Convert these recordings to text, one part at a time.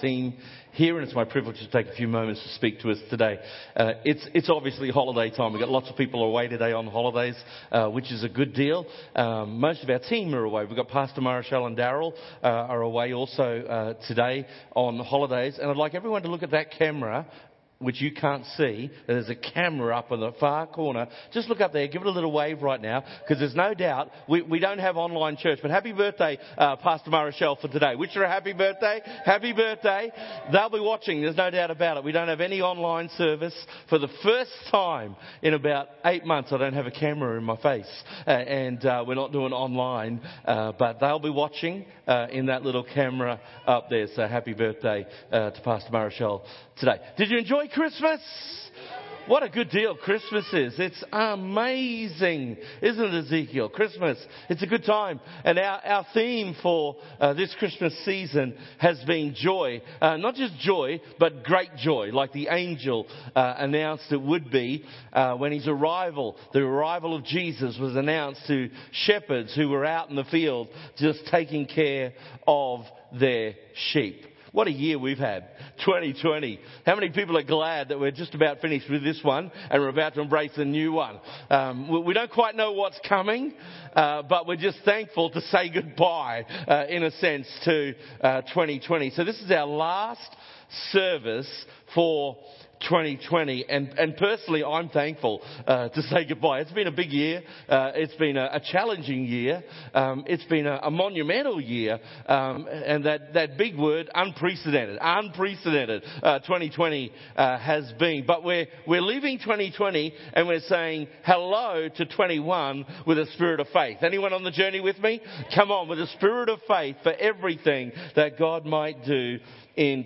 team here, and it's my privilege to take a few moments to speak to us today. It's obviously holiday time. We've got lots of people away today on holidays, which is a good deal. Most of our team are away. We've got Pastor Marichelle and Daryl are away also today on holidays. And I'd like everyone to look at that camera, which you can't see. There's a camera up in the far corner. Just look up there, give it a little wave right now, because there's no doubt we don't have online church. But happy birthday, Pastor Marichelle, for today. Wish her a happy birthday. Happy birthday. They'll be watching, there's no doubt about it. We don't have any online service. For the first time in about 8 months, I don't have a camera in my face. And we're not doing online. But they'll be watching in that little camera up there. So happy birthday to Pastor Marichelle today. Did you enjoy Christmas? What a good deal Christmas is. It's amazing, isn't it, Ezekiel? Christmas, it's a good time. And our theme for this Christmas season has been joy. Not just joy, but great joy, like the angel announced it would be when his arrival, the arrival of Jesus, was announced to shepherds who were out in the field just taking care of their sheep. What a year we've had, 2020. How many people are glad that we're just about finished with this one and we're about to embrace a new one? We don't quite know what's coming, but we're just thankful to say goodbye, in a sense, to 2020. So this is our last service for 2020, and personally I'm thankful to say goodbye. It's been a big year. It's been a challenging year. It's been a monumental year, and that big word, unprecedented 2020 has been. But we're leaving 2020 and we're saying hello to 21 with a spirit of faith. Anyone on the journey with me? Come on, with a spirit of faith for everything that God might do in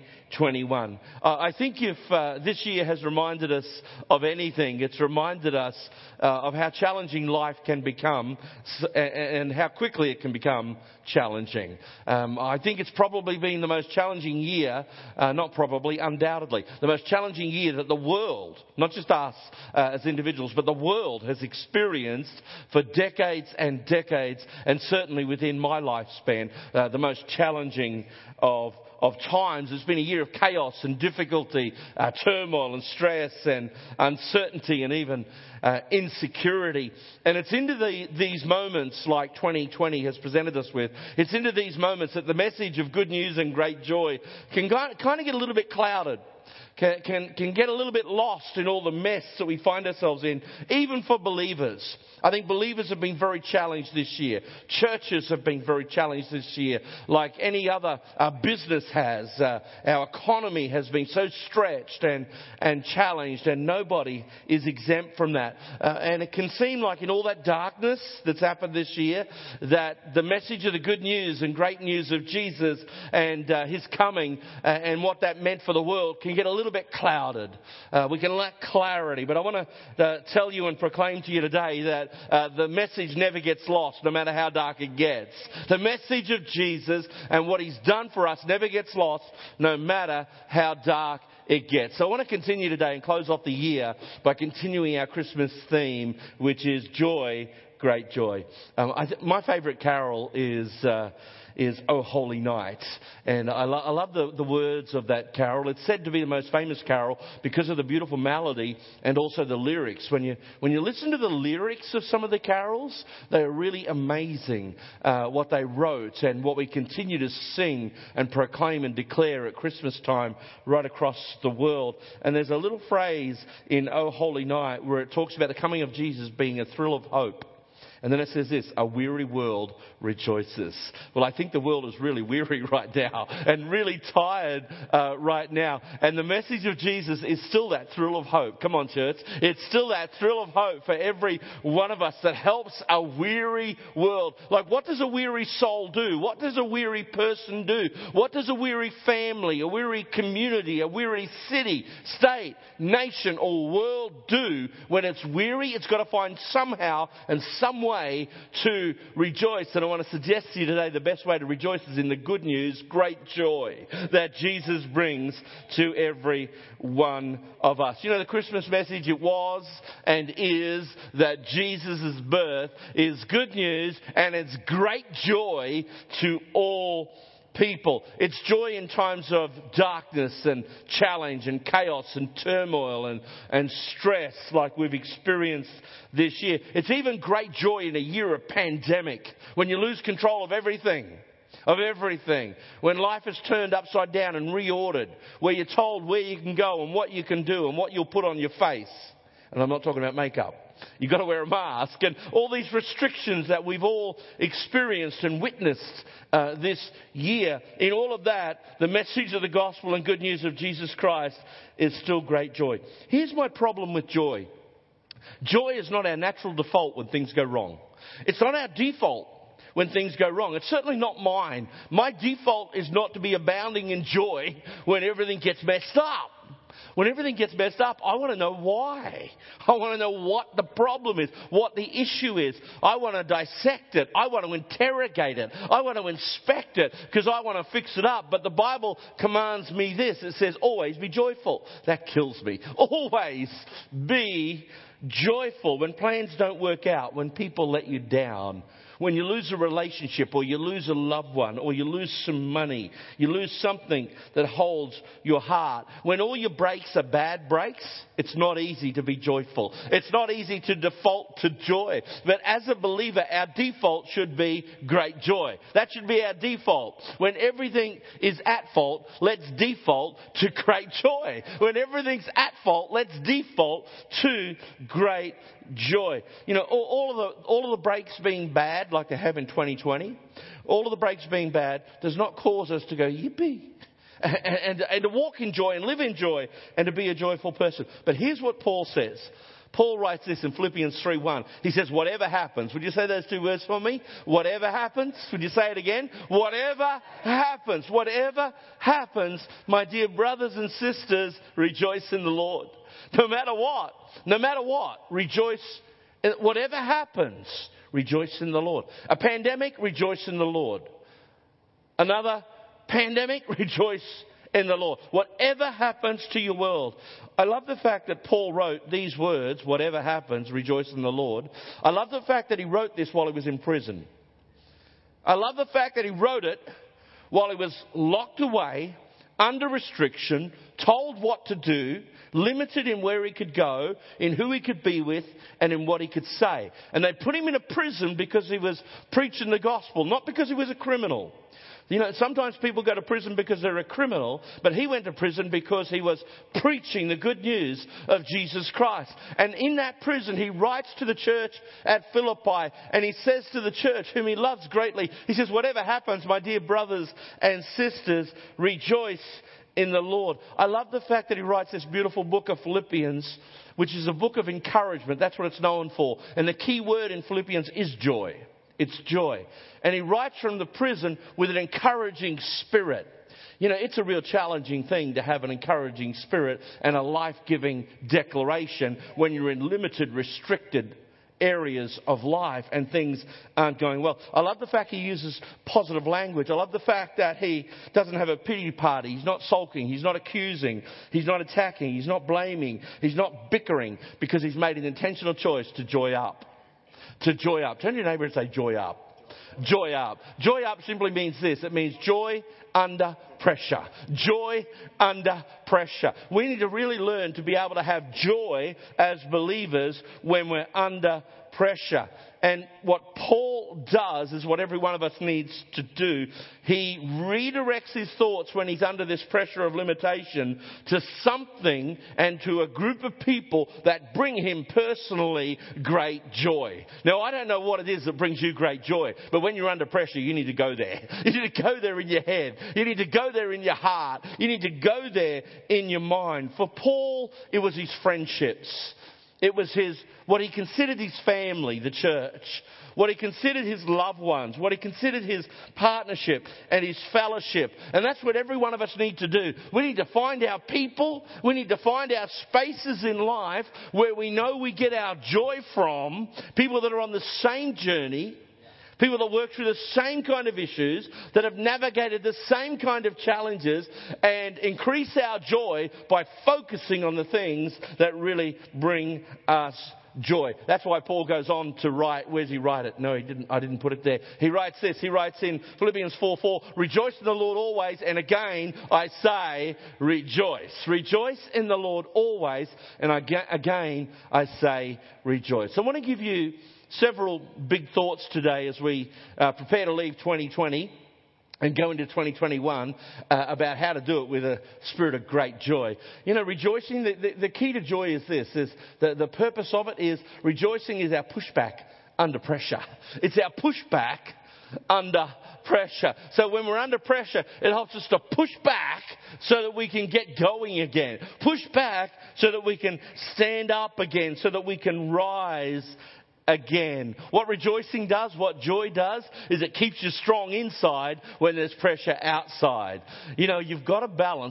2021. I think if this year has reminded us of anything, it's reminded us of how challenging life can become and how quickly it can become challenging. I think it's probably been the most challenging year, undoubtedly, the most challenging year that the world, not just us as individuals, but the world has experienced for decades and decades, and certainly within my lifespan, the most challenging of times. It's been a year of chaos and difficulty, turmoil and stress and uncertainty and even insecurity. And it's into these moments like 2020 has presented us with. It's into these moments that the message of good news and great joy can kind of get a little bit clouded. Can get a little bit lost in all the mess that we find ourselves in, even for believers. I think believers have been very challenged this year. Churches have been very challenged this year, like any other business has. Our economy has been so stretched and challenged, and nobody is exempt from that. And it can seem like in all that darkness that's happened this year, that the message of the good news and great news of Jesus and his coming and what that meant for the world can get a little bit clouded. We can lack clarity. But I want to tell you and proclaim to you today that the message never gets lost, no matter how dark it gets. The message of Jesus and what he's done for us never gets lost, no matter how dark it gets. So I want to continue today and close off the year by continuing our Christmas theme, which is joy, great joy. My favourite carol is O Holy Night. And I love the words of that carol. It's said to be the most famous carol because of the beautiful melody and also the lyrics. When you listen to the lyrics of some of the carols, they are really amazing, what they wrote and what we continue to sing and proclaim and declare at Christmas time right across the world. And there's a little phrase in O Holy Night where it talks about the coming of Jesus being a thrill of hope. And then it says this, a weary world rejoices. Well, I think the world is really weary right now and really tired right now. And the message of Jesus is still that thrill of hope. Come on, church. It's still that thrill of hope for every one of us that helps a weary world. Like, what does a weary soul do? What does a weary person do? What does a weary family, a weary community, a weary city, state, nation, or world do when it's weary? It's got to find somehow and some way to rejoice. And I want to suggest to you today the best way to rejoice is in the good news, great joy that Jesus brings to every one of us. You know, the Christmas message, it was and is that Jesus' birth is good news and it's great joy to all people. It's joy in times of darkness and challenge and chaos and turmoil and stress like we've experienced this year. It's even great joy in a year of pandemic when you lose control of everything. When life is turned upside down and reordered, where you're told where you can go and what you can do and what you'll put on your face. And I'm not talking about makeup. You've got to wear a mask and all these restrictions that we've all experienced and witnessed this year. In all of that, the message of the gospel and good news of Jesus Christ is still great joy. Here's my problem with joy. Joy is not our natural default when things go wrong. It's not our default when things go wrong. It's certainly not mine. My default is not to be abounding in joy when everything gets messed up. When everything gets messed up, I want to know why. I want to know what the problem is, what the issue is. I want to dissect it. I want to interrogate it. I want to inspect it because I want to fix it up. But the Bible commands me this. It says, always be joyful. That kills me. Always be joyful when plans don't work out, when people let you down. When you lose a relationship or you lose a loved one or you lose some money, you lose something that holds your heart. When all your breaks are bad breaks, it's not easy to be joyful. It's not easy to default to joy. But as a believer, our default should be great joy. That should be our default. When everything is at fault, let's default to great joy. When everything's at fault, let's default to great joy. You know, all of the breaks being bad, like they have in 2020, all of the breaks being bad does not cause us to go yippee and to walk in joy and live in joy and to be a joyful person. But here's what Paul says. Paul writes this in Philippians 3:1. He says, whatever happens. Would you say those two words for me? Whatever happens. Would you say it again? Whatever happens. Whatever happens, my dear brothers and sisters, rejoice in the Lord. No matter what, rejoice. Whatever happens, rejoice in the Lord. A pandemic, rejoice in the Lord. Another pandemic, rejoice in the Lord. Whatever happens to your world. I love the fact that Paul wrote these words, whatever happens, rejoice in the Lord. I love the fact that he wrote this while he was in prison. I love the fact that he wrote it while he was locked away, under restriction, told what to do, limited in where he could go, in who he could be with, and in what he could say. And they put him in a prison because he was preaching the gospel, not because he was a criminal. You know, sometimes people go to prison because they're a criminal, but he went to prison because he was preaching the good news of Jesus Christ. And in that prison, he writes to the church at Philippi, and he says to the church, whom he loves greatly, he says, whatever happens, my dear brothers and sisters, rejoice in the Lord. I love the fact that he writes this beautiful book of Philippians, which is a book of encouragement. That's what it's known for. And the key word in Philippians is joy. It's joy. And he writes from the prison with an encouraging spirit. You know, it's a real challenging thing to have an encouraging spirit and a life-giving declaration when you're in limited, restricted areas of life and things aren't going well. I love the fact he uses positive language. I love the fact that he doesn't have a pity party. He's not sulking. He's not accusing. He's not attacking. He's not blaming. He's not bickering, because he's made an intentional choice to joy up. To joy up. Turn to your neighbour and say, joy up. Joy up. Joy up simply means this. It means joy under pressure. Joy under pressure. We need to really learn to be able to have joy as believers when we're under pressure. And what Paul does is what every one of us needs to do. He redirects his thoughts when he's under this pressure of limitation to something and to a group of people that bring him personally great joy. Now, I don't know what it is that brings you great joy, but when you're under pressure, you need to go there. You need to go there in your head. You need to go there in your heart. You need to go there in your mind. For Paul, it was his friendships. It was what he considered his family, the church, what he considered his loved ones, what he considered his partnership and his fellowship. And that's what every one of us need to do. We need to find our people. We need to find our spaces in life where we know we get our joy from, people that are on the same journey, people that work through the same kind of issues, that have navigated the same kind of challenges, and increase our joy by focusing on the things that really bring us joy. That's why Paul goes on to write, where's he write it? No, he didn't. I didn't put it there. He writes this. He writes in Philippians 4:4, rejoice in the Lord always. And again, I say, rejoice. Rejoice in the Lord always. And again, I say, rejoice. So I want to give you several big thoughts today as we prepare to leave 2020 and go into 2021 about how to do it with a spirit of great joy. You know, rejoicing, the key to joy is this. Is the purpose of it is rejoicing is our pushback under pressure. It's our pushback under pressure. So when we're under pressure, it helps us to push back so that we can get going again. Push back so that we can stand up again, so that we can rise again. What rejoicing does, what joy does, is it keeps you strong inside when there's pressure outside. You know, you've got to balance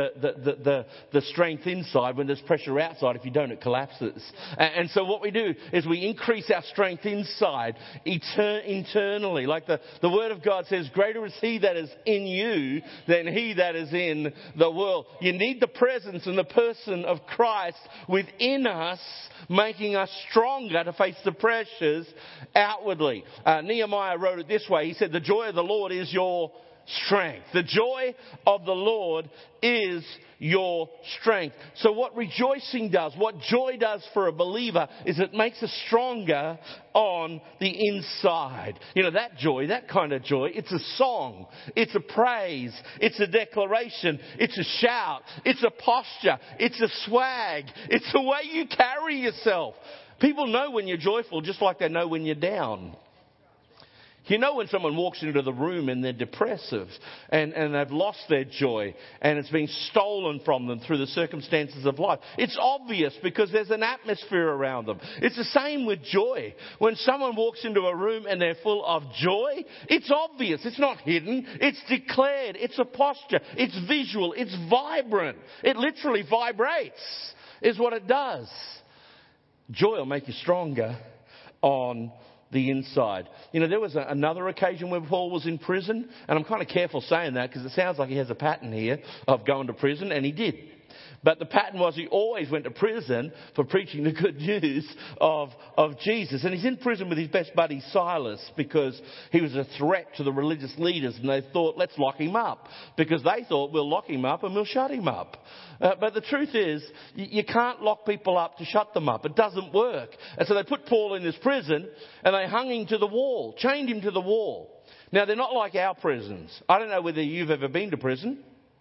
the strength inside when there's pressure outside. If you don't, it collapses. And so what we do is we increase our strength inside, internally. Like the Word of God says, greater is He that is in you than he that is in the world. You need the presence and the person of Christ within us, making us stronger to face the pressures outwardly. Nehemiah wrote it this way. He said, the joy of the Lord is your strength. The joy of the Lord is your strength. So what rejoicing does, what joy does for a believer, is it makes us stronger on the inside. You know, that joy, that kind of joy, it's a song, it's a praise, it's a declaration, it's a shout, it's a posture, it's a swag, it's the way you carry yourself. People know when you're joyful just like they know when you're down. You know when someone walks into the room and they're depressive and they've lost their joy and it's been stolen from them through the circumstances of life. It's obvious because there's an atmosphere around them. It's the same with joy. When someone walks into a room and they're full of joy, it's obvious. It's not hidden. It's declared. It's a posture. It's visual. It's vibrant. It literally vibrates is what it does. Joy will make you stronger on the inside. You know, there was another occasion where Paul was in prison, and I'm kind of careful saying that because it sounds like he has a pattern here of going to prison, and he did. But the pattern was he always went to prison for preaching the good news of Jesus. And he's in prison with his best buddy Silas because he was a threat to the religious leaders. And they thought, let's lock him up. Because they thought, we'll lock him up and we'll shut him up. But the truth is, you can't lock people up to shut them up. It doesn't work. And so they put Paul in this prison and they hung him to the wall, chained him to the wall. Now, they're not like our prisons. I don't know whether you've ever been to prison.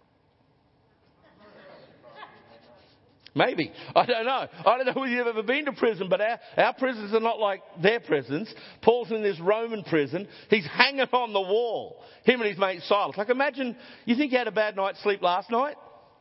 Maybe. I don't know. I don't know whether you've ever been to prison, but our prisons are not like their prisons. Paul's in this Roman prison. He's hanging on the wall. Him and his mate Silas. Like imagine, you think you had a bad night's sleep last night?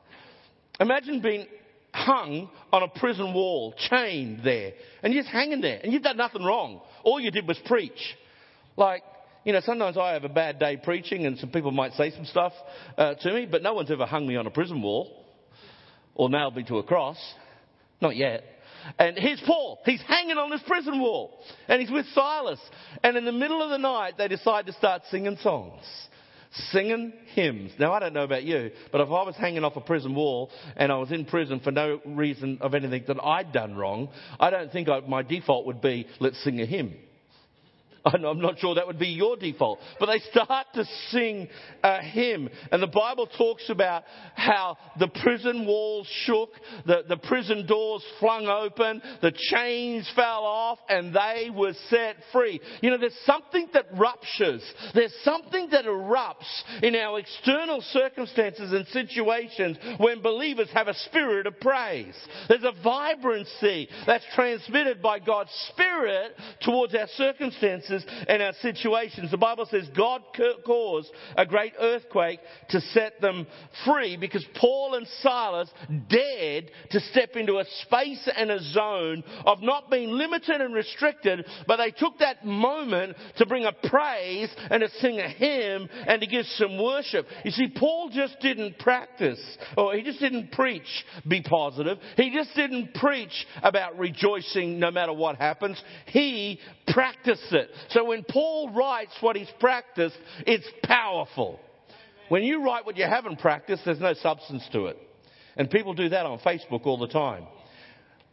Imagine being hung on a prison wall, chained there, and you're just hanging there, and you've done nothing wrong. All you did was preach. Like, you know, sometimes I have a bad day preaching, and some people might say some stuff to me, but no one's ever hung me on a prison wall. Or nailed me to a cross. Not yet. And here's Paul. He's hanging on this prison wall. And he's with Silas. And in the middle of the night, they decide to start singing songs. Singing hymns. Now, I don't know about you, but if I was hanging off a prison wall and I was in prison for no reason of anything that I'd done wrong, I don't think my default would be, let's sing a hymn. I'm not sure that would be your default. But they start to sing a hymn. And the Bible talks about how the prison walls shook, the prison doors flung open, the chains fell off, and they were set free. You know, there's something that ruptures. There's something that erupts in our external circumstances and situations when believers have a spirit of praise. There's a vibrancy that's transmitted by God's Spirit towards our circumstances and our situations. The Bible says God caused a great earthquake to set them free because Paul and Silas dared to step into a space and a zone of not being limited and restricted, but they took that moment to bring a praise and to sing a hymn and to give some worship. You see, Paul just didn't practice, or he just didn't preach, be positive. He just didn't preach about rejoicing no matter what happens. He practiced it. So when Paul writes what he's practiced, it's powerful. When you write what you haven't practiced, there's no substance to it. And people do that on Facebook all the time.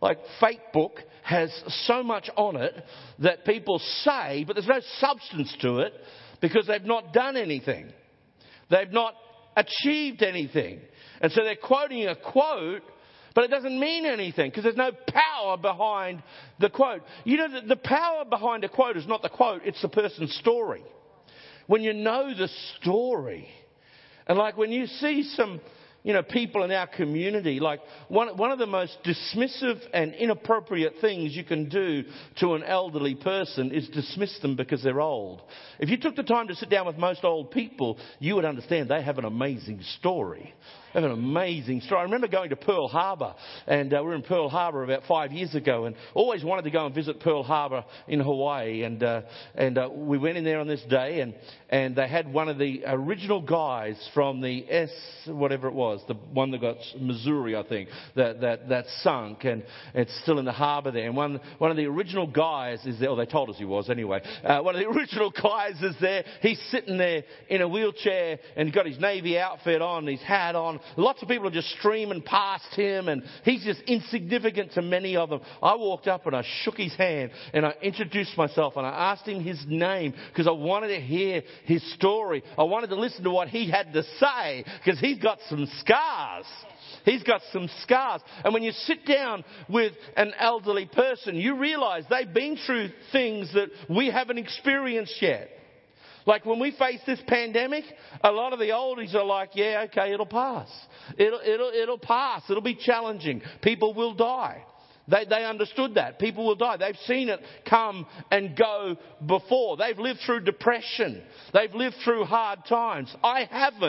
like Facebook has so much on it that people say, but there's no substance to it because they've not done anything. They've not achieved anything. And so they're quoting a quote, but it doesn't mean anything because there's no power behind the quote. You know, the power behind a quote is not the quote, it's the person's story. When you know the story, and like when you see some, people in our community, like one of the most dismissive and inappropriate things you can do to an elderly person is dismiss them because they're old. If you took the time to sit down with most old people, you would understand they have an amazing story. They have an amazing story. I remember going to Pearl Harbor, and we were in Pearl Harbor about 5 years ago, and always wanted to go and visit Pearl Harbor in Hawaii. And we went in there on this day, and they had one of the original guys from the whatever it was, the one that got Missouri, I think, that sunk, and it's still in the harbor there. And one of the original guys is there, or they told us he was anyway. One of the original guys is there. He's sitting there in a wheelchair, and he's got his Navy outfit on, his hat on. Lots of people are just streaming past him, and he's just insignificant to many of them. I walked up and I shook his hand and I introduced myself and I asked him his name because I wanted to hear his story. I wanted to listen to what he had to say because he's got some scars. He's got some scars. And when you sit down with an elderly person, you realize they've been through things that we haven't experienced yet. Like when we face this pandemic, a lot of the oldies are like, yeah, okay, it'll pass. It'll pass. It'll be challenging. People will die. They understood that. People will die. They've seen it come and go before. They've lived through depression. They've lived through hard times. I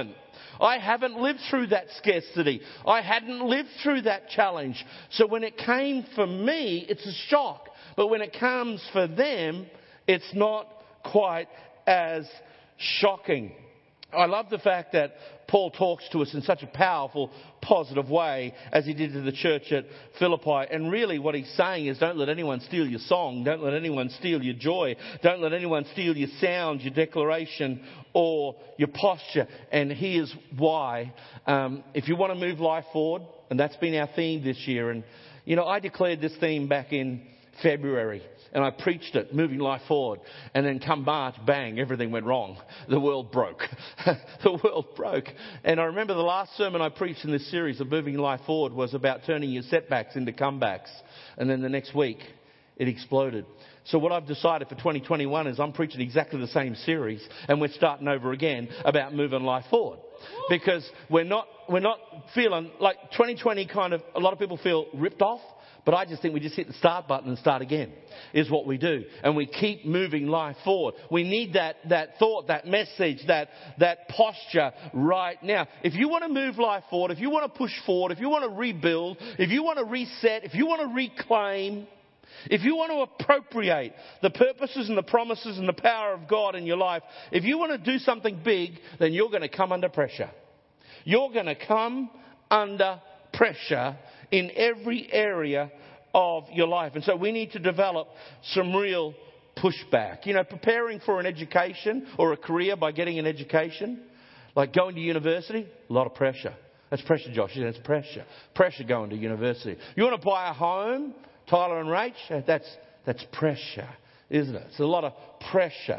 haven't lived through that scarcity. I hadn't lived through that challenge. So when it came for me, it's a shock. But when it comes for them, it's not quite as shocking. I love the fact that Paul talks to us in such a powerful, positive way as he did to the church at Philippi. And really what he's saying is don't let anyone steal your song. Don't let anyone steal your joy. Don't let anyone steal your sound, your declaration, or your posture. And here's why. If you want to move life forward, and that's been our theme this year. And, I declared this theme back in February. And I preached it, moving life forward. And then come March, bang, everything went wrong. The world broke. The world broke. And I remember the last sermon I preached in this series of moving life forward was about turning your setbacks into comebacks. And then the next week, it exploded. So what I've decided for 2021 is I'm preaching exactly the same series. And we're starting over again about moving life forward. Because we're not feeling like 2020 kind of, a lot of people feel ripped off. But I just think we just hit the start button and start again is what we do. And we keep moving life forward. We need that thought, that message, that posture right now. If you want to move life forward, if you want to push forward, if you want to rebuild, if you want to reset, if you want to reclaim, if you want to appropriate the purposes and the promises and the power of God in your life, if you want to do something big, then you're going to come under pressure. You're going to come under pressure in every area of your life. And so we need to develop some real pushback. Preparing for an education or a career by getting an education, like going to university, a lot of pressure. That's pressure, Josh. That's pressure. Pressure going to university. You want to buy a home, Tyler and Rach? That's pressure, isn't it? It's a lot of pressure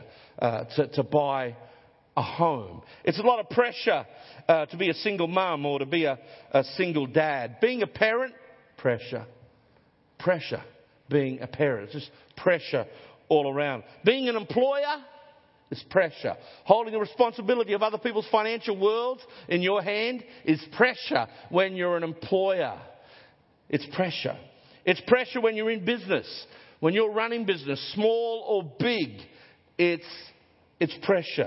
to buy a home. It's a lot of pressure to be a single mum or to be a single dad. Being a parent, pressure. Pressure. Being a parent. It's just pressure all around. Being an employer is pressure. Holding the responsibility of other people's financial worlds in your hand is pressure when you're an employer. It's pressure. It's pressure when you're in business. When you're running business, small or big, it's pressure.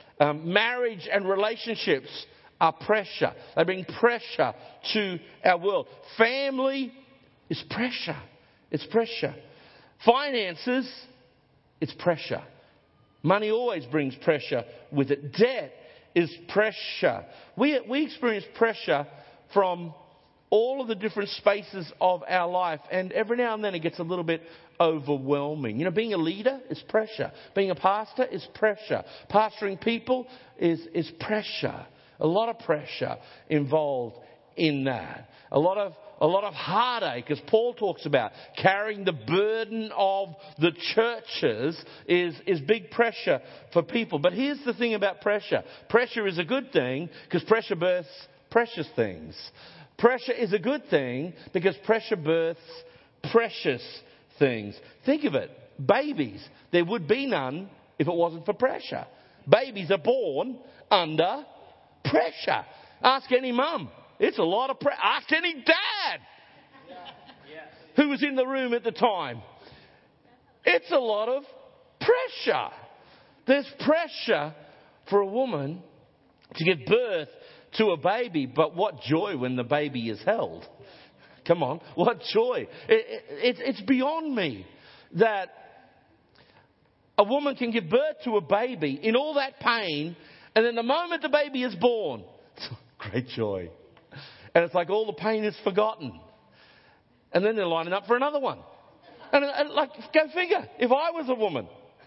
Marriage and relationships are pressure. They bring pressure to our world. Family is pressure. It's pressure. Finances, it's pressure. Money always brings pressure with it. Debt is pressure. We experience pressure from all of the different spaces of our life, and every now and then it gets a little bit overwhelming. Being a leader is pressure. Being a pastor is pressure. Pastoring people is pressure. A lot of pressure involved in that. A lot of of heartache, as Paul talks about. Carrying the burden of the churches is big pressure for people. But here's the thing about pressure. Pressure is a good thing because pressure births precious things. Pressure is a good thing because pressure births precious things. Think of it. Babies, there would be none if it wasn't for pressure. Babies are born under pressure. Ask any mum. It's a lot of pressure. Ask any dad who was in the room at the time. It's a lot of pressure. There's pressure for a woman to give birth to a baby, but what joy when the baby is held. Come on, what joy. It's beyond me that a woman can give birth to a baby in all that pain, and then the moment the baby is born, it's great joy. And it's like all the pain is forgotten. And then they're lining up for another one. And like, go figure, if I was a woman.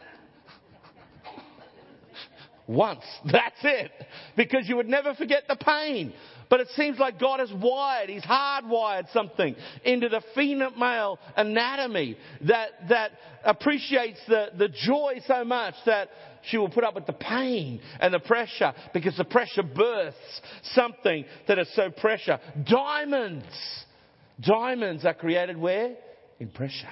Once, that's it. Because you would never forget the pain. But it seems like God has He's hardwired something into the female anatomy that appreciates the joy so much that she will put up with the pain and the pressure, because the pressure births something that is so precious. Diamonds are created where? In pressure.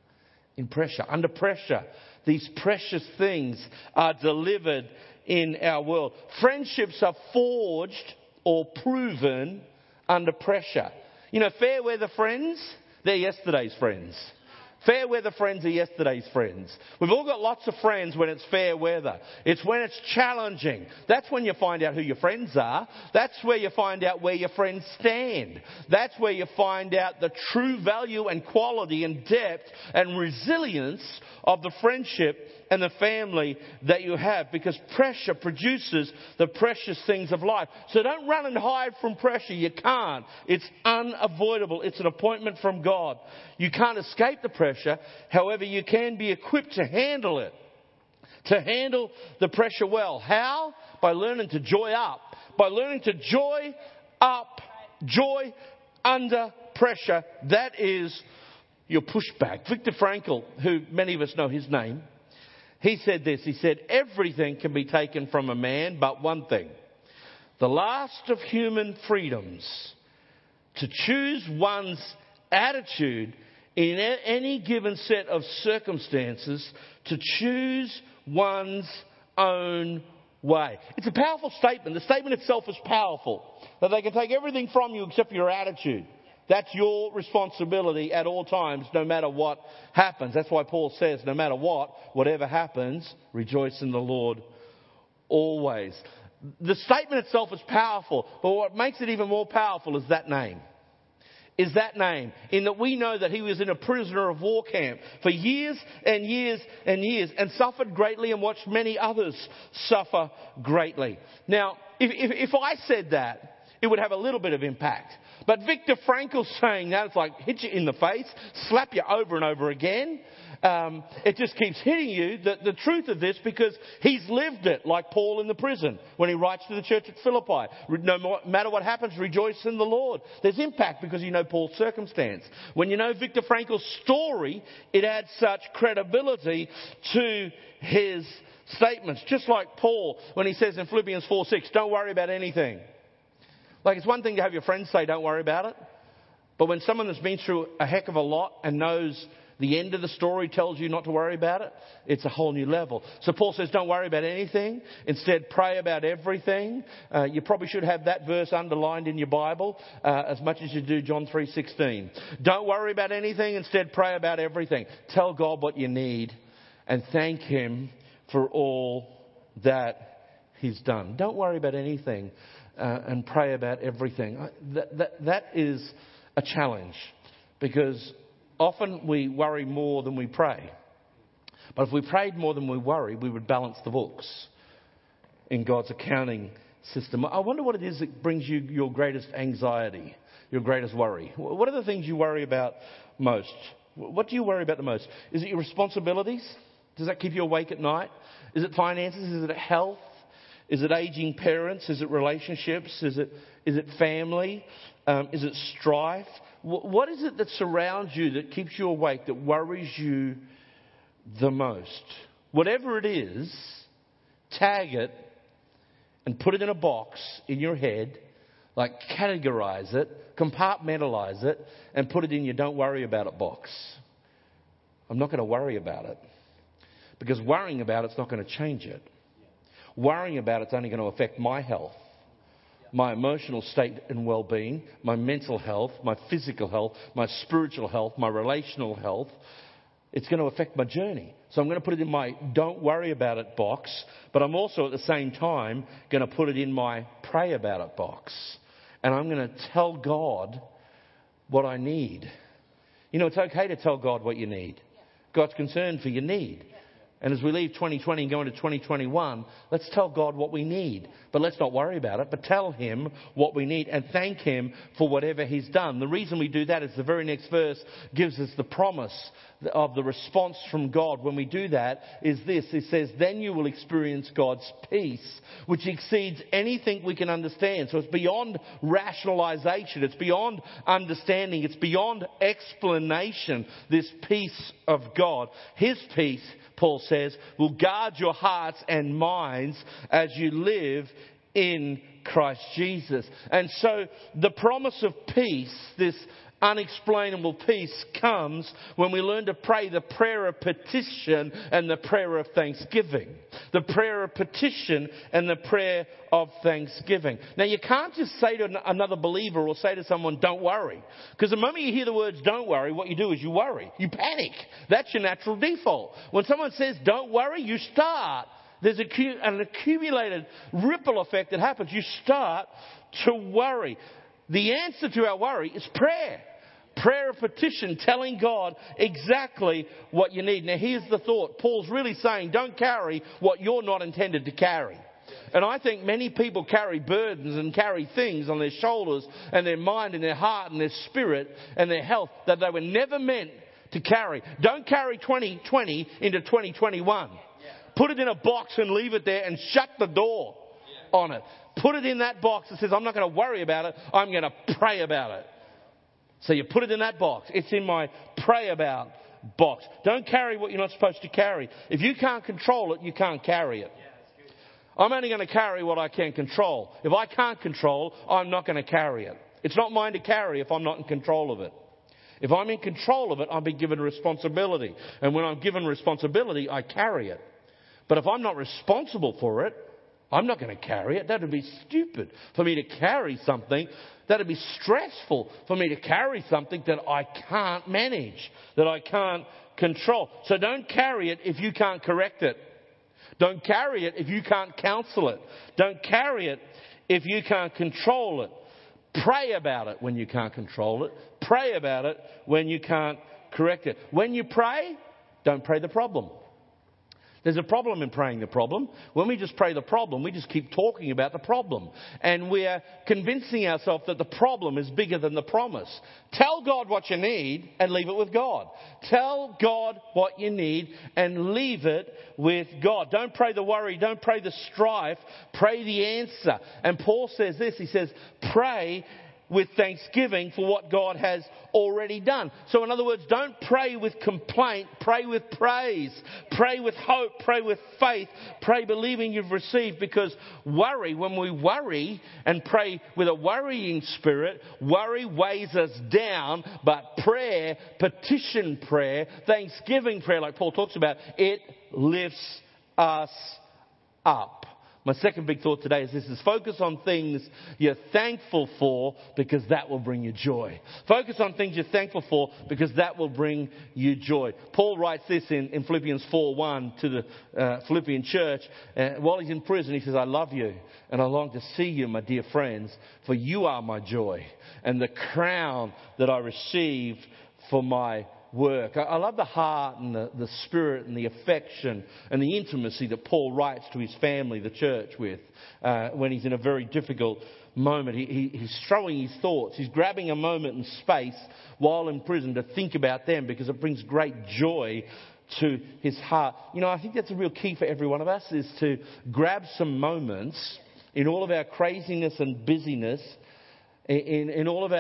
In pressure. Under pressure. These precious things are delivered in our world. Friendships are forged or proven under pressure. You know, fair weather friends, they're yesterday's friends. Fair weather friends are yesterday's friends. We've all got lots of friends when it's fair weather. It's when it's challenging. That's when you find out who your friends are. That's where you find out where your friends stand. That's where you find out the true value and quality and depth and resilience of the friendship and the family that you have, because pressure produces the precious things of life. So don't run and hide from pressure. You can't. It's unavoidable. It's an appointment from God. You can't escape the pressure. However, you can be equipped to handle it. To handle the pressure well. How? By learning to joy up. By learning to joy up. Joy under pressure. That is your pushback. Viktor Frankl, who many of us know his name, he said this. He said, everything can be taken from a man but one thing. The last of human freedoms. To choose one's attitude in any given set of circumstances. To choose one's own way. It's a powerful statement. The statement itself is powerful. That they can take everything from you except your attitude. That's your responsibility at all times, no matter what happens. That's why Paul says, no matter whatever happens, rejoice in the Lord always. The statement itself is powerful, but what makes it even more powerful is that name. Is that name. In that we know that he was in a prisoner of war camp for years and years and years, and suffered greatly and watched many others suffer greatly. Now, if I said that, it would have a little bit of impact. But Viktor Frankl's saying that, it's like hit you in the face, slap you over and over again. It just keeps hitting you, the truth of this, because he's lived it, like Paul in the prison when he writes to the church at Philippi. No matter what happens, rejoice in the Lord. There's impact because you know Paul's circumstance. When you know Viktor Frankl's story, it adds such credibility to his statements. Just like Paul when he says in Philippians 4:6, don't worry about anything. Like, it's one thing to have your friends say, don't worry about it. But when someone that's been through a heck of a lot and knows the end of the story tells you not to worry about it, it's a whole new level. So Paul says, don't worry about anything. Instead, pray about everything. You probably should have that verse underlined in your Bible as much as you do John 3:16. Don't worry about anything. Instead, pray about everything. Tell God what you need and thank him for all that he's done. Don't worry about anything. And pray about everything. That is a challenge, because often we worry more than we pray. But if we prayed more than we worry, we would balance the books in God's accounting system. I wonder what it is that brings you your greatest anxiety, your greatest worry. What are the things you worry about most? What do you worry about the most? Is it your responsibilities? Does that keep you awake at night? Is it finances? Is it health? Is it aging parents? Is it relationships? Is it family? Is it strife? What is it that surrounds you, that keeps you awake, that worries you the most? Whatever it is, tag it and put it in a box in your head, like categorize it, compartmentalize it, and put it in your don't worry about it box. I'm not going to worry about it. Because worrying about it's not going to change it. Worrying about it's only going to affect my health, my emotional state and well-being, my mental health, my physical health, my spiritual health, my relational health. It's going to affect my journey. So I'm going to put it in my don't worry about it box, but I'm also at the same time going to put it in my pray about it box. And I'm going to tell God what I need. You know, it's okay to tell God what you need. God's concerned for your need. And as we leave 2020 and go into 2021, let's tell God what we need. But let's not worry about it, but tell Him what we need and thank Him for whatever He's done. The reason we do that is the very next verse gives us the promise of the response from God. When we do that is this. It says, then you will experience God's peace, which exceeds anything we can understand. So it's beyond rationalization. It's beyond understanding. It's beyond explanation, this peace of God. His peace, Paul says, will guard your hearts and minds as you live in Christ Jesus. And so the promise of peace, this unexplainable peace, comes when we learn to pray the prayer of petition and the prayer of thanksgiving. The prayer of petition and the prayer of thanksgiving. Now, you can't just say to another believer or say to someone, don't worry. Because the moment you hear the words don't worry, what you do is you worry. You panic. That's your natural default. When someone says don't worry, you start. There's an accumulated ripple effect that happens. You start to worry. The answer to our worry is prayer. Prayer of petition, telling God exactly what you need. Now, here's the thought. Paul's really saying, don't carry what you're not intended to carry. And I think many people carry burdens and carry things on their shoulders and their mind and their heart and their spirit and their health that they were never meant to carry. Don't carry 2020 into 2021. Put it in a box and leave it there and shut the door on it. Put it in that box that says, I'm not going to worry about it. I'm going to pray about it. So you put it in that box. It's in my pray about box. Don't carry what you're not supposed to carry. If you can't control it, you can't carry it. I'm only going to carry what I can control. If I can't control, I'm not going to carry it. It's not mine to carry if I'm not in control of it. If I'm in control of it, I'll be given responsibility. And when I'm given responsibility, I carry it. But if I'm not responsible for it, I'm not going to carry it. That would be stupid for me to carry something. That would be stressful for me to carry something that I can't manage, that I can't control. So don't carry it if you can't correct it. Don't carry it if you can't counsel it. Don't carry it if you can't control it. Pray about it when you can't control it. Pray about it when you can't correct it. When you pray, don't pray the problem. There's a problem in praying the problem. When we just pray the problem, we just keep talking about the problem. And we're convincing ourselves that the problem is bigger than the promise. Tell God what you need and leave it with God. Tell God what you need and leave it with God. Don't pray the worry. Don't pray the strife. Pray the answer. And Paul says this. He says, pray with thanksgiving for what God has already done. So in other words, don't pray with complaint, pray with praise, pray with hope, pray with faith, pray believing you've received, because worry, when we worry and pray with a worrying spirit, worry weighs us down, but prayer, petition prayer, thanksgiving prayer, like Paul talks about, it lifts us up. My second big thought today is this: is focus on things you're thankful for, because that will bring you joy. Focus on things you're thankful for, because that will bring you joy. Paul writes this in Philippians 4:1 to the Philippian church. While he's in prison, he says, I love you and I long to see you, my dear friends, for you are my joy and the crown that I received for my work. I love the heart and the spirit and the affection and the intimacy that Paul writes to his family, the church, with when he's in a very difficult moment. He's throwing his thoughts. He's grabbing a moment and space while in prison to think about them, because it brings great joy to his heart. You know, I think that's a real key for every one of us, is to grab some moments in all of our craziness and busyness, in all of our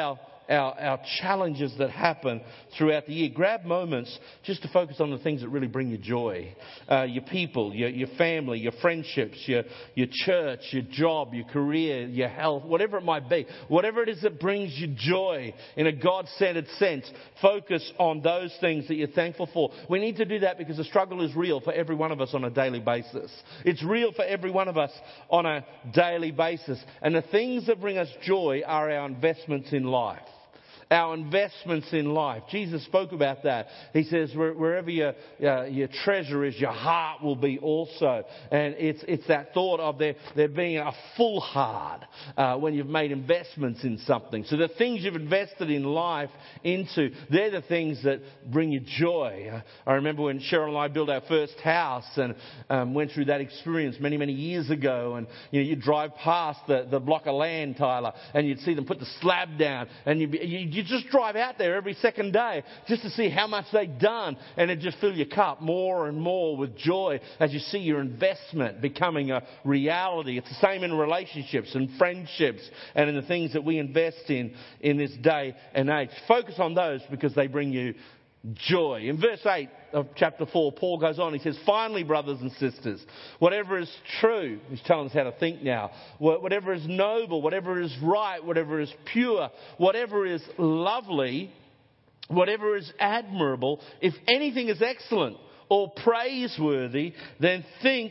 our challenges that happen throughout the year. Grab moments just to focus on the things that really bring you joy. Your people, your family, your friendships, your church, your job, your career, your health, whatever it might be. Whatever it is that brings you joy in a God-centered sense, focus on those things that you're thankful for. We need to do that because the struggle is real for every one of us on a daily basis. It's real for every one of us on a daily basis. And the things that bring us joy are our investments in life. Our investments in life. Jesus spoke about that. He says, wherever your treasure is, your heart will be also. And it's that thought of there being a full heart when you've made investments in something. So the things you've invested in life into, they're the things that bring you joy. I remember when Cheryl and I built our first house and went through that experience many, many years ago. And you'd drive past the block of land, Tyler, and you'd see them put the slab down, and you just drive out there every second day just to see how much they've done, and it just fill your cup more and more with joy as you see your investment becoming a reality. It's the same in relationships and friendships and in the things that we invest in this day and age. Focus on those because they bring you joy. In verse 8 of chapter 4, Paul goes on. He says, finally, brothers and sisters, whatever is true, he's telling us how to think now, whatever is noble, whatever is right, whatever is pure, whatever is lovely, whatever is admirable, if anything is excellent or praiseworthy, then think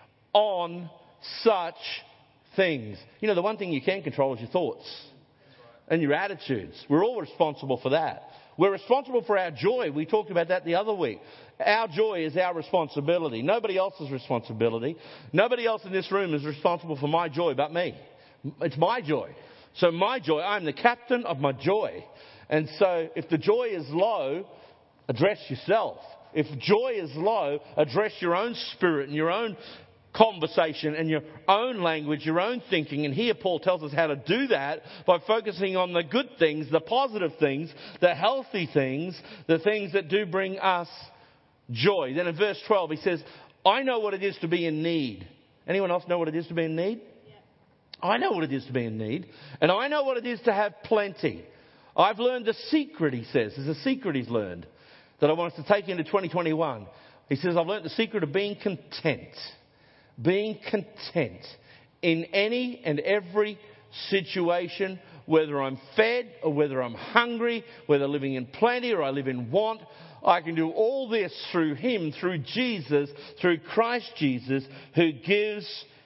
on such things. The one thing you can control is your thoughts and your attitudes. We're all responsible for that. We're responsible for our joy. We talked about that the other week. Our joy is our responsibility. Nobody else's responsibility. Nobody else in this room is responsible for my joy but me. It's my joy. So my joy, I'm the captain of my joy. And so if the joy is low, address yourself. If joy is low, address your own spirit and your own conversation and your own language, your own thinking. And here Paul tells us how to do that by focusing on the good things, the positive things, the healthy things, the things that do bring us joy. Then in verse 12 he says, I know what it is to be in need. Anyone else know what it is to be in need? Yeah. I know what it is to be in need. And I know what it is to have plenty. I've learned the secret, he says. There's a secret he's learned that I want us to take into 2021. He says, I've learned the secret of being content. Being content in any and every situation, whether I'm fed or whether I'm hungry, whether living in plenty or I live in want. I can do all this through Him, through Jesus, through Christ Jesus, who gives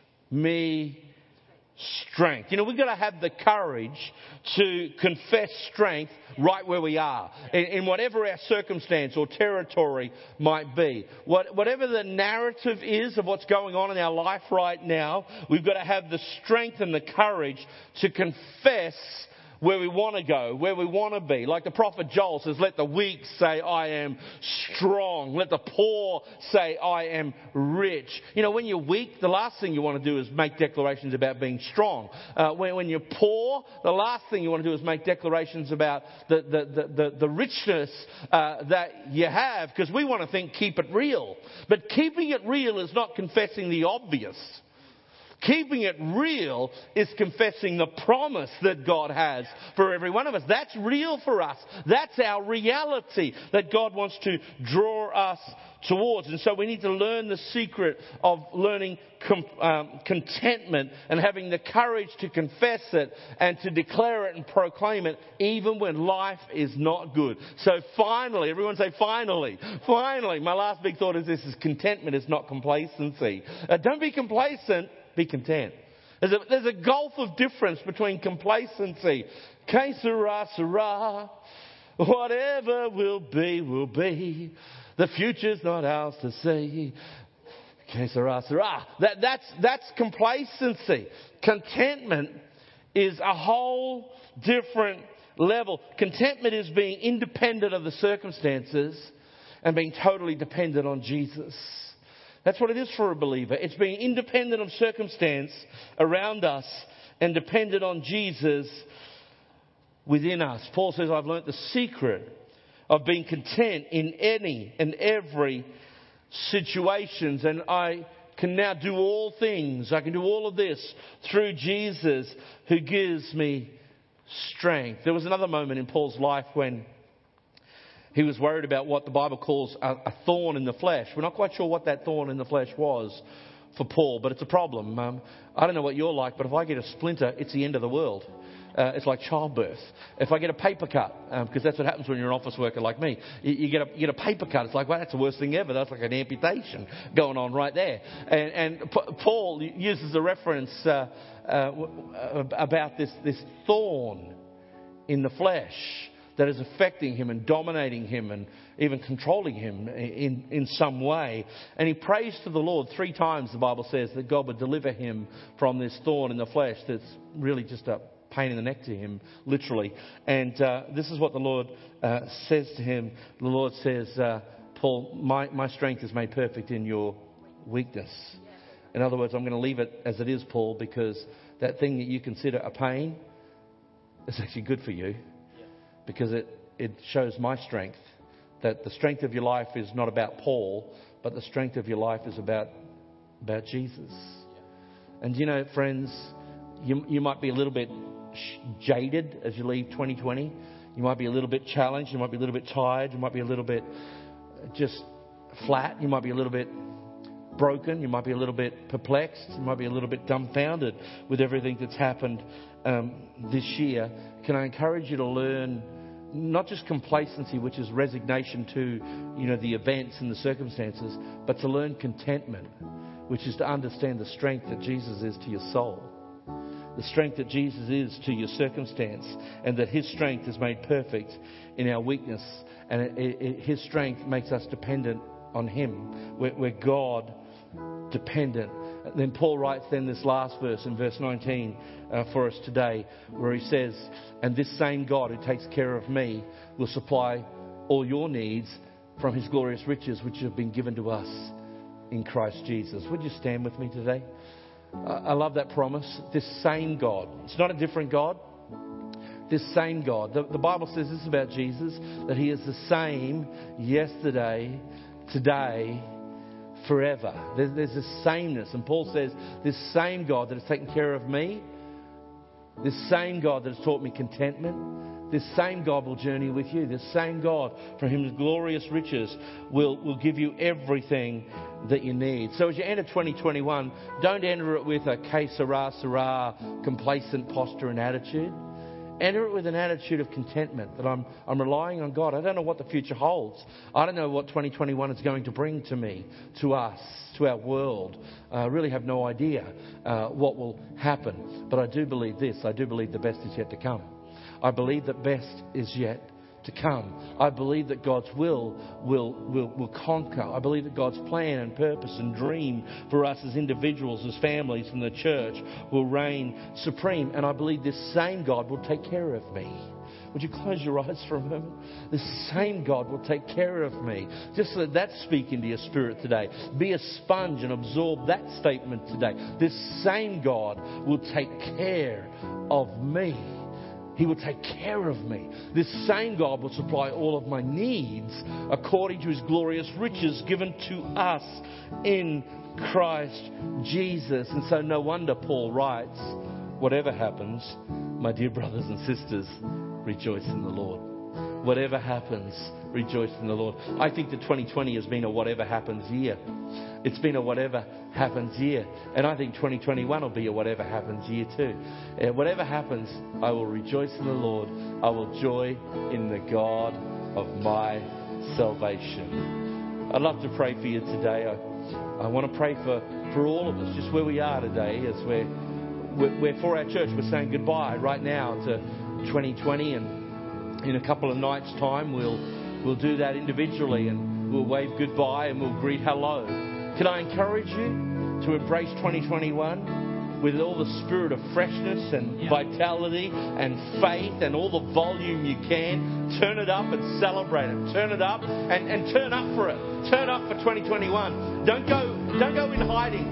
me strength. We've got to have the courage to confess strength right where we are, in whatever our circumstance or territory might be. Whatever the narrative is of what's going on in our life right now, we've got to have the strength and the courage to confess where we want to go, where we want to be. Like the prophet Joel says, let the weak say, I am strong. Let the poor say, I am rich. When you're weak, the last thing you want to do is make declarations about being strong. When you're poor, the last thing you want to do is make declarations about the richness that you have, because we want to keep it real. But keeping it real is not confessing the obvious. Keeping it real is confessing the promise that God has for every one of us. That's real for us. That's our reality that God wants to draw us towards. And so we need to learn the secret of learning contentment and having the courage to confess it and to declare it and proclaim it even when life is not good. So finally, everyone say finally. Finally, my last big thought is this: is contentment is not complacency. Don't be complacent. Be content. There's a gulf of difference between complacency. Que sera, sera. Whatever will be, will be. The future's not ours to see. Que sera, sera. That's complacency. Contentment is a whole different level. Contentment is being independent of the circumstances and being totally dependent on Jesus. That's what it is for a believer. It's being independent of circumstance around us and dependent on Jesus within us. Paul says, I've learnt the secret of being content in any and every situations, and I can now do all things. I can do all of this through Jesus who gives me strength. There was another moment in Paul's life when he was worried about what the Bible calls a thorn in the flesh. We're not quite sure what that thorn in the flesh was for Paul, but it's a problem. I don't know what you're like, but if I get a splinter, it's the end of the world. It's like childbirth. If I get a paper cut, because that's what happens when you're an office worker like me, you get a paper cut. It's like, well, that's the worst thing ever. That's like an amputation going on right there. And Paul uses a reference about this thorn in the flesh that is affecting him and dominating him and even controlling him in some way. And he prays to the Lord 3 times, the Bible says, that God would deliver him from this thorn in the flesh that's really just a pain in the neck to him, literally. And this is what the Lord says to him. The Lord says, Paul, my strength is made perfect in your weakness. In other words, I'm going to leave it as it is, Paul, because that thing that you consider a pain is actually good for you. Because it shows my strength, that the strength of your life is not about Paul, but the strength of your life is about Jesus. And you know, friends, you might be a little bit jaded as you leave 2020. You might be a little bit challenged. You might be a little bit tired. You might be a little bit just flat. You might be a little bit broken. You might be a little bit perplexed. You might be a little bit dumbfounded with everything that's happened this year. Can I encourage you to learn not just complacency, which is resignation to, the events and the circumstances, but to learn contentment, which is to understand the strength that Jesus is to your soul, the strength that Jesus is to your circumstance, and that His strength is made perfect in our weakness, and His strength makes us dependent on Him. We're God dependent. Then Paul writes this last verse in verse 19 for us today, where he says, and this same God who takes care of me will supply all your needs from His glorious riches which have been given to us in Christ Jesus. Would you stand with me today? I love that promise. This same God. It's not a different God. This same God. The Bible says this about Jesus, that He is the same yesterday, today, forever. There's this sameness. And Paul says, this same God that has taken care of me, this same God that has taught me contentment, this same God will journey with you. This same God, from His glorious riches, will give you everything that you need. So as you enter 2021, don't enter it with a que sera, sera, complacent posture and attitude. Enter it with an attitude of contentment, that I'm relying on God. I don't know what the future holds. I don't know what 2021 is going to bring to me, to us, to our world. I really have no idea what will happen. But I do believe this. I do believe the best is yet to come. I believe that best is yet to come. I believe that God's will conquer. I believe that God's plan and purpose and dream for us as individuals, as families, and the church will reign supreme. And I believe this same God will take care of me. Would you close your eyes for a moment? This same God will take care of me. Just let that speak into your spirit today. Be a sponge and absorb that statement today. This same God will take care of me. He will take care of me. This same God will supply all of my needs according to His glorious riches given to us in Christ Jesus. And so no wonder Paul writes, whatever happens, my dear brothers and sisters, rejoice in the Lord. Whatever happens, rejoice in the Lord. I think that 2020 has been a whatever happens year. It's been a whatever happens year. And I think 2021 will be a whatever happens year too. Whatever happens, I will rejoice in the Lord. I will joy in the God of my salvation. I'd love to pray for you today. I want to pray for all of us, just where we are today, as we're for our church. We're saying goodbye right now to 2020, and in a couple of nights' time, we'll do that individually, and we'll wave goodbye and we'll greet hello. Can I encourage you to embrace 2021 with all the spirit of freshness and vitality and faith and all the volume you can? Turn it up and celebrate it. Turn it up and turn up for it. Turn up for 2021. Don't go in hiding.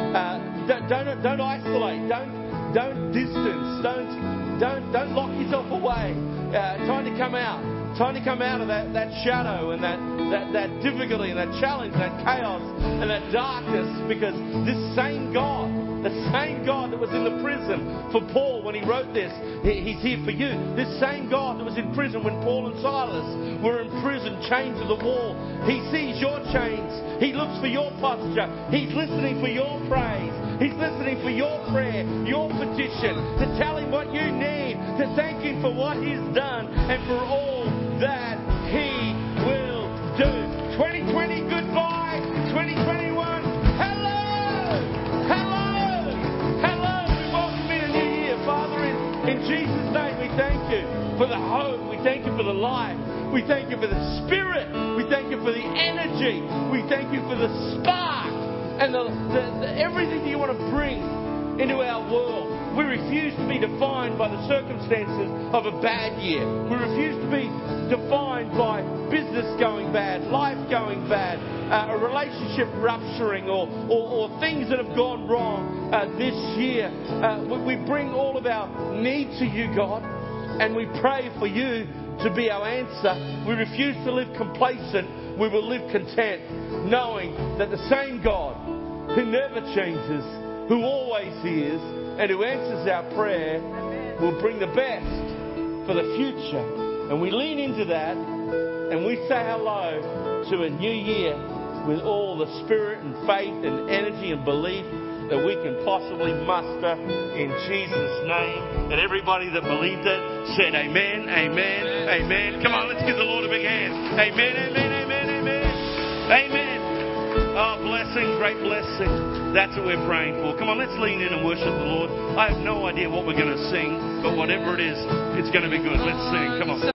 Don't isolate. Don't distance. Don't lock yourself away. Time to come out. Time to come out of that shadow and that difficulty and that challenge and that chaos and that darkness, because this same God The same God that was in the prison for Paul when he wrote this, He's here for you. This same God that was in prison when Paul and Silas were in prison, chained to the wall. He sees your chains. He looks for your posture. He's listening for your praise. He's listening for your prayer, your petition, to tell Him what you need, to thank Him for what He's done and for all that He will do. 2020, goodbye. 2021, hello. Hello. Hello. We welcome in a new year. Father, in Jesus' name, we thank You for the hope. We thank You for the life. We thank You for the Spirit. We thank You for the energy. We thank You for the spark and the everything You want to bring into our world. We refuse to be defined by the circumstances of a bad year. We refuse to be defined by business going bad, life going bad, a relationship rupturing or things that have gone wrong this year. We bring all of our need to You, God, and we pray for You to be our answer. We refuse to live complacent. We will live content, knowing that the same God who never changes, who always hears, and who answers our prayer, will bring the best for the future. And we lean into that, and we say hello to a new year with all the spirit and faith and energy and belief that we can possibly muster in Jesus' name. And everybody that believed it said amen, amen, amen. Come on, let's give the Lord a big hand. Amen, amen, amen, amen. Amen. Oh, blessing, great blessing. That's what we're praying for. Come on, let's lean in and worship the Lord. I have no idea what we're going to sing, but whatever it is, it's going to be good. Let's sing. Come on.